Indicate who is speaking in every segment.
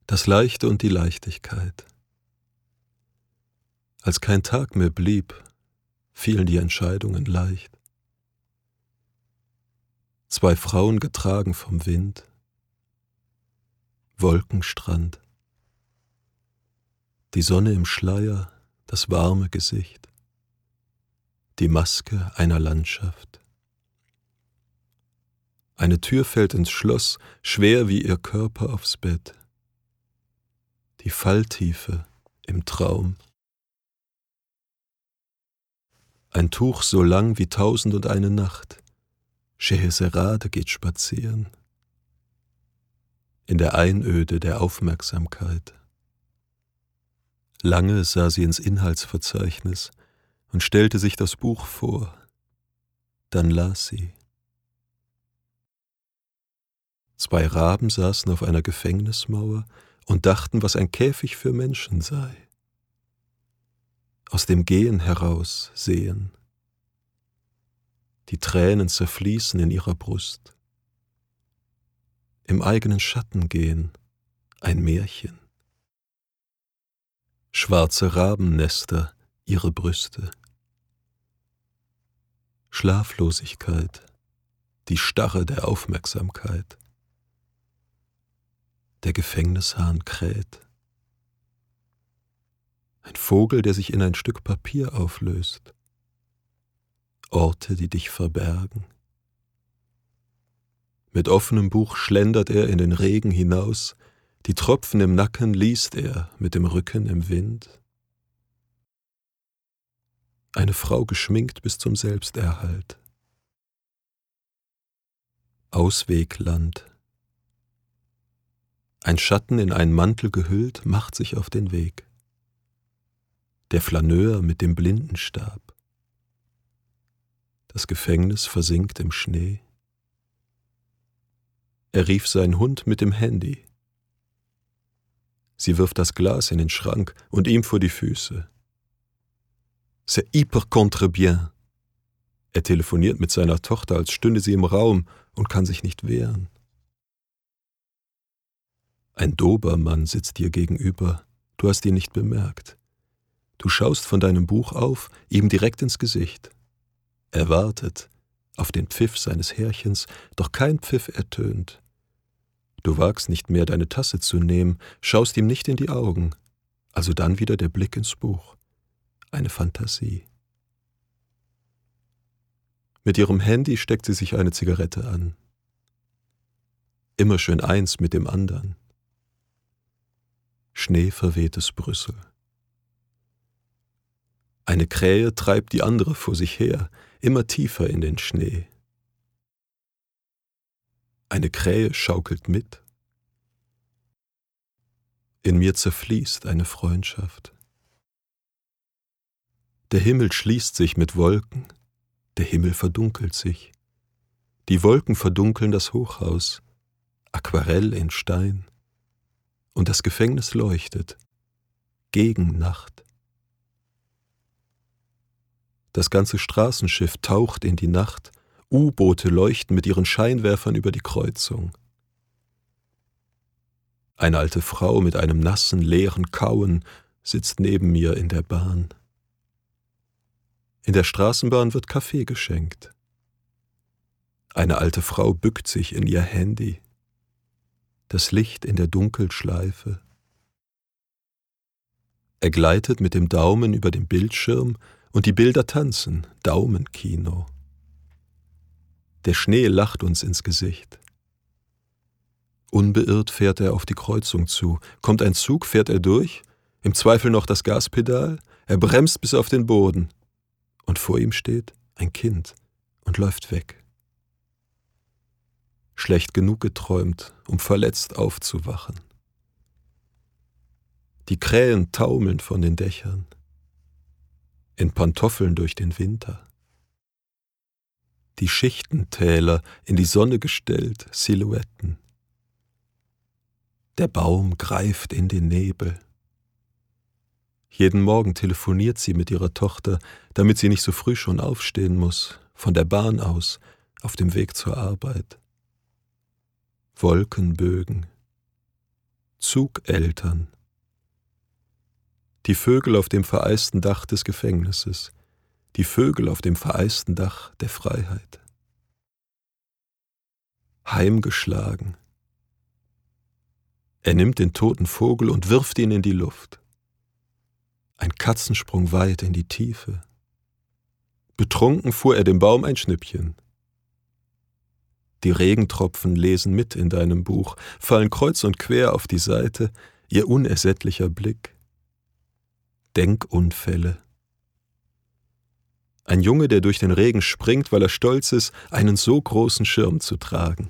Speaker 1: Das Leichte und die Leichtigkeit. Als kein Tag mehr blieb, fielen die Entscheidungen leicht. 2 Frauen getragen vom Wind, Wolkenstrand, die Sonne im Schleier, das warme Gesicht, die Maske einer Landschaft. Eine Tür fällt ins Schloss, schwer wie ihr Körper aufs Bett. Die Falltiefe im Traum. Ein Tuch so lang wie 1001 Nacht. Scheherazade geht spazieren. In der Einöde der Aufmerksamkeit. Lange sah sie ins Inhaltsverzeichnis und stellte sich das Buch vor. Dann las sie. 2 Raben saßen auf einer Gefängnismauer und dachten, was ein Käfig für Menschen sei. Aus dem Gehen heraus sehen. Die Tränen zerfließen in ihrer Brust. Im eigenen Schatten gehen, ein Märchen. Schwarze Rabennester, ihre Brüste. Schlaflosigkeit, die Starre der Aufmerksamkeit. Der Gefängnishahn kräht. Ein Vogel, der sich in ein Stück Papier auflöst. Orte, die dich verbergen. Mit offenem Buch schlendert er in den Regen hinaus, die Tropfen im Nacken liest er mit dem Rücken im Wind. Eine Frau geschminkt bis zum Selbsterhalt. Auswegland. Ein Schatten in einen Mantel gehüllt macht sich auf den Weg. Der Flaneur mit dem Blindenstab. Das Gefängnis versinkt im Schnee. Er rief seinen Hund mit dem Handy. Sie wirft das Glas in den Schrank und ihm vor die Füße. C'est hyper contre bien. Er telefoniert mit seiner Tochter, als stünde sie im Raum und kann sich nicht wehren. Ein Dobermann sitzt dir gegenüber, du hast ihn nicht bemerkt. Du schaust von deinem Buch auf, ihm direkt ins Gesicht. Er wartet auf den Pfiff seines Härchens, doch kein Pfiff ertönt. Du wagst nicht mehr, deine Tasse zu nehmen, schaust ihm nicht in die Augen, also dann wieder der Blick ins Buch. Eine Fantasie. Mit ihrem Handy steckt sie sich eine Zigarette an. Immer schön eins mit dem anderen. Schneeverwehtes Brüssel. Eine Krähe treibt die andere vor sich her, immer tiefer in den Schnee. Eine Krähe schaukelt mit. In mir zerfließt eine Freundschaft. Der Himmel schließt sich mit Wolken, der Himmel verdunkelt sich. Die Wolken verdunkeln das Hochhaus, Aquarell in Stein. Und das Gefängnis leuchtet, gegen Nacht. Das ganze Straßenschiff taucht in die Nacht, U-Boote leuchten mit ihren Scheinwerfern über die Kreuzung. Eine alte Frau mit einem nassen, leeren Kauen sitzt neben mir in der Bahn. In der Straßenbahn wird Kaffee geschenkt. Eine alte Frau bückt sich in ihr Handy. Das Licht in der Dunkelschleife. Er gleitet mit dem Daumen über den Bildschirm und die Bilder tanzen, Daumenkino. Der Schnee lacht uns ins Gesicht. Unbeirrt fährt er auf die Kreuzung zu. Kommt ein Zug, fährt er durch, im Zweifel noch das Gaspedal, er bremst bis auf den Boden. Und vor ihm steht ein Kind und läuft weg. Schlecht genug geträumt, um verletzt aufzuwachen. Die Krähen taumeln von den Dächern, in Pantoffeln durch den Winter. Die Schichtentäler in die Sonne gestellt, Silhouetten. Der Baum greift in den Nebel. Jeden Morgen telefoniert sie mit ihrer Tochter, damit sie nicht so früh schon aufstehen muss, von der Bahn aus, auf dem Weg zur Arbeit. Wolkenbögen, Zugeltern. Die Vögel auf dem vereisten Dach des Gefängnisses, die Vögel auf dem vereisten Dach der Freiheit. Heimgeschlagen. Er nimmt den toten Vogel und wirft ihn in die Luft. Ein Katzensprung weit in die Tiefe. Betrunken fuhr er dem Baum ein Schnippchen. Die Regentropfen lesen mit in deinem Buch, fallen kreuz und quer auf die Seite, ihr unersättlicher Blick. Denkunfälle. Ein Junge, der durch den Regen springt, weil er stolz ist, einen so großen Schirm zu tragen.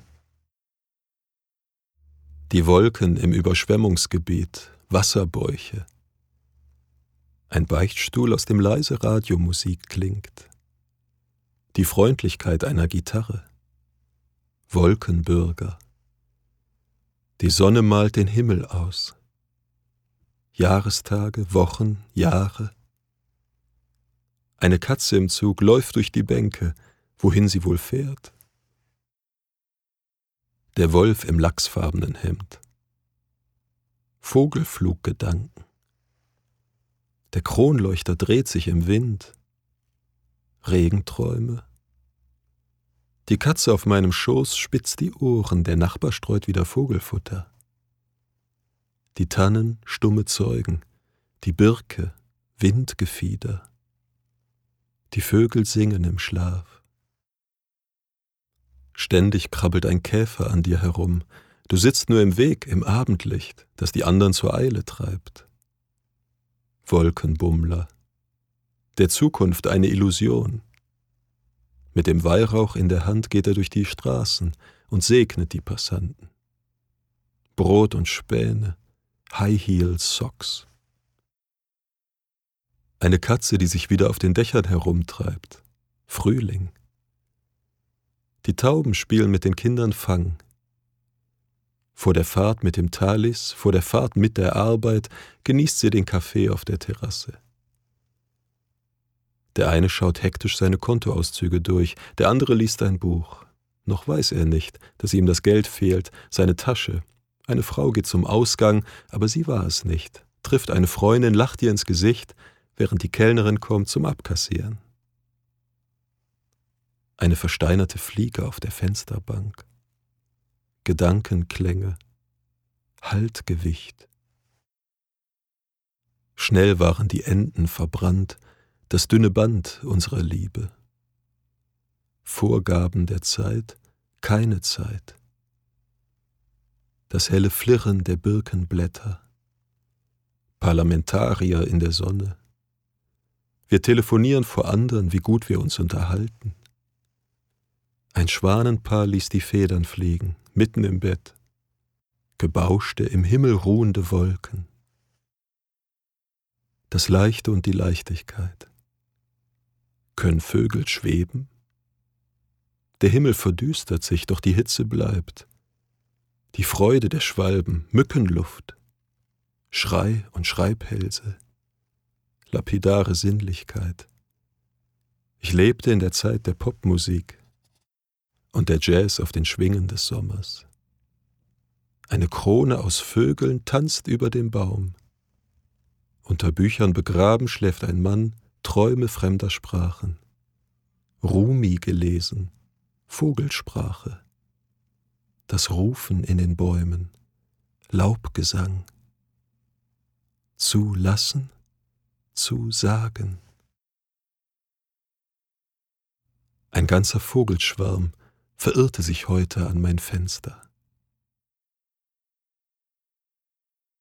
Speaker 1: Die Wolken im Überschwemmungsgebiet, Wasserbäuche. Ein Beichtstuhl, aus dem leise Radiomusik klingt. Die Freundlichkeit einer Gitarre. Wolkenbürger. Die Sonne malt den Himmel aus. Jahrestage, Wochen, Jahre. Eine Katze im Zug läuft durch die Bänke, wohin sie wohl fährt. Der Wolf im lachsfarbenen Hemd. Vogelfluggedanken. Der Kronleuchter dreht sich im Wind. Regenträume. Die Katze auf meinem Schoß spitzt die Ohren, der Nachbar streut wieder Vogelfutter. Die Tannen, stumme Zeugen, die Birke, Windgefieder. Die Vögel singen im Schlaf. Ständig krabbelt ein Käfer an dir herum. Du sitzt nur im Weg, im Abendlicht, das die anderen zur Eile treibt. Wolkenbummler. Der Zukunft eine Illusion. Mit dem Weihrauch in der Hand geht er durch die Straßen und segnet die Passanten. Brot und Späne, High-Heel-Socks. Eine Katze, die sich wieder auf den Dächern herumtreibt. Frühling. Die Tauben spielen mit den Kindern Fang. Vor der Fahrt mit dem Thalys, vor der Fahrt mit der Arbeit genießt sie den Kaffee auf der Terrasse. Der eine schaut hektisch seine Kontoauszüge durch, der andere liest ein Buch. Noch weiß er nicht, dass ihm das Geld fehlt, seine Tasche. Eine Frau geht zum Ausgang, aber sie war es nicht, trifft eine Freundin, lacht ihr ins Gesicht, während die Kellnerin kommt zum Abkassieren. Eine versteinerte Fliege auf der Fensterbank. Gedankenklänge, Haltgewicht. Schnell waren die Enden verbrannt, das dünne Band unserer Liebe. Vorgaben der Zeit, keine Zeit. Das helle Flirren der Birkenblätter. Parlamentarier in der Sonne. Wir telefonieren vor anderen, wie gut wir uns unterhalten. Ein Schwanenpaar ließ die Federn fliegen, mitten im Bett. Gebauschte, im Himmel ruhende Wolken. Das Leichte und die Leichtigkeit. Können Vögel schweben? Der Himmel verdüstert sich, doch die Hitze bleibt. Die Freude der Schwalben, Mückenluft. Schrei und Schreibhälse. Lapidare Sinnlichkeit. Ich lebte in der Zeit der Popmusik und der Jazz auf den Schwingen des Sommers. Eine Krone aus Vögeln tanzt über dem Baum. Unter Büchern begraben schläft ein Mann, Träume fremder Sprachen. Rumi gelesen, Vogelsprache. Das Rufen in den Bäumen, Laubgesang. Zu lassen, zu sagen. Ein ganzer Vogelschwarm verirrte sich heute an mein Fenster.